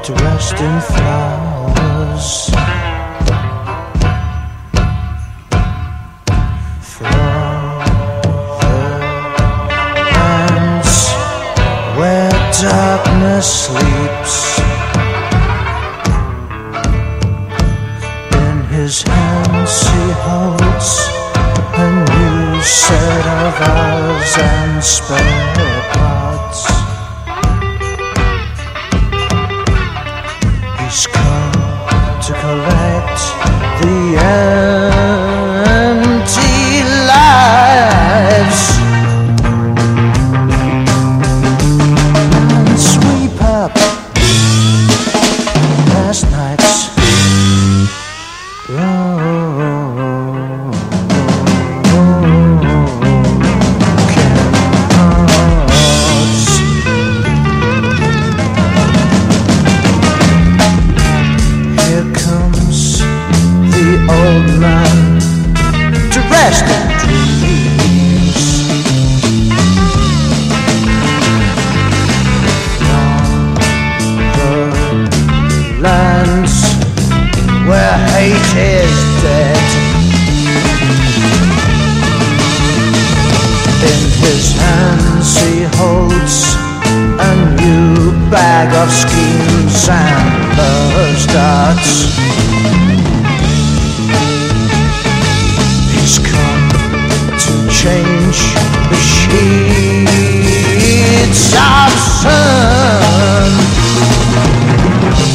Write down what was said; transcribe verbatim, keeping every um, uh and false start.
to rest in flowers. Darkness sleeps. In his hands he holds a new set of eyes and spare parts. He's come to collect the empty lives. Last night's broken hearts. Here comes the old man to rest in dreams. Lands where hate is dead. In his hands he holds a new bag of schemes and love starts.